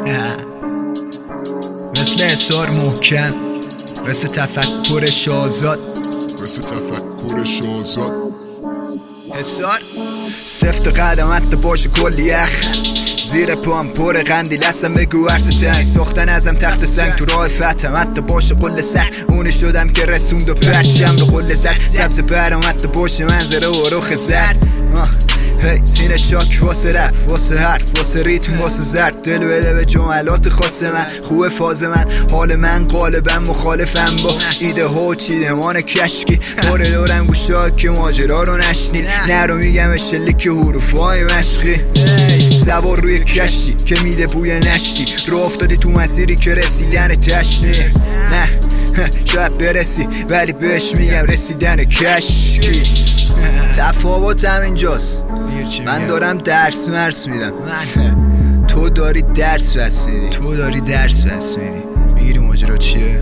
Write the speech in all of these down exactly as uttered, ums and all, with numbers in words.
مثل احسار محکم، مثل تفکر شازاد، مثل تفکر شازاد. حسار سفت قدمت باشه کلی یخ، زیر پام پر قندیل هستم بگو عرص تنگ، ساختن ازم تخت سنگ تو راه فتم حتی باشه قل سر، اونی شدم که رسوند و پرچم رو قل زد، سبز برام حتی باشه منظره و رخ زرد. هی سینه چاک واسه رفت، واسه حرف، واسه ریتم، واسه زرد، دل بده به جملات خاص من، خوبه فاز من، حال من غالبا مخالفم با ایده ها و چیدمان کشکی، پاره دارم گوشا که ماجرا رو نشنید، نرو میگم شلیک حروفای مشقی، سوار روی کشتی که میده بوی نشتی، رو افتادی تو مسیری که رسیدن تشنی، نه شاید برسی ولی بهش میگم رسیدن کشکی. تفاوت هم اینجاست، من دارم درس مرس میدم، تو داری درس بس میدی، تو داری درس بس میدی. میگیری ماجرا چیه؟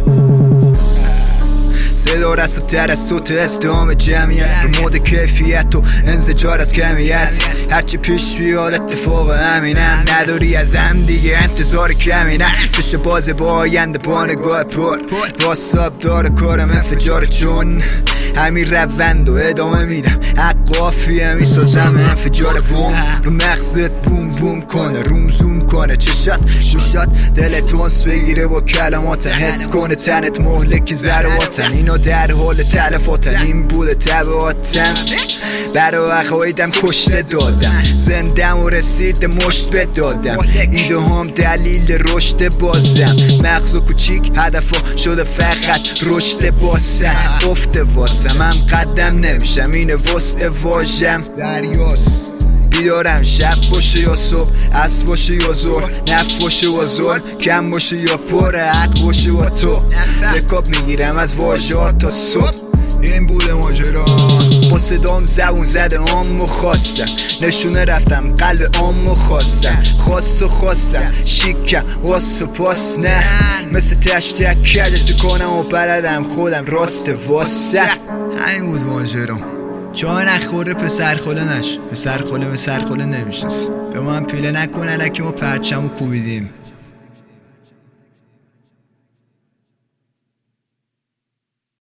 صدا رساتر از صوت ازدهام جمعیت، به مود کیفیت و انزجار از کمیت، هرچی پیش بیاد اتفاق همینم، نداری از هم دیگه انتظار کمی، نه چشم باز با آینده با نگاه پر، با ساب داره کارم انفجار، چون همین روند و ادامه میدم، حق قافیه میسازم انفجار بوم، رو مغزت بوم بوم کنه، روم زوم کنه، چشات گوشات دلت تونس بگیره با کلماتن، حس کنه تنت مهلکی ذراتن، اینا در حال تلفاتن، این بوده تبعاتم، برای عقایدم کشته دادم، زندم و رسید مشت بدادم، ایده هم دلیل رشد بازم، مغز و کوچیک هدفا شده فقط رشد بازم، افته واسم هم قدم نمیشم، اینه وسع واژم دریاست، بیدارم شب باشه یا صبح، عصر باشه یا ظهر، نفت باشه و ظلم، کم باشه یا پر، حق باشه و تو، رکاب میگیرم از واژه‌ها تا صبح. این بوده ماجرا، با صدام زبون زده آمو خواستم، نشونه رفتم قلب آمو خواستم، خواست و خواستم شیکم واس و پاس، نه مثل تشتک کدت کنم و بلدم خودم راست واسه. همین بود ماجرا، چون نخوره پسر خوله نش، پسر خوله به سر خوله نمیشنست، به ما هم پیله نکن الکی ما پرچم و کوبیدیم.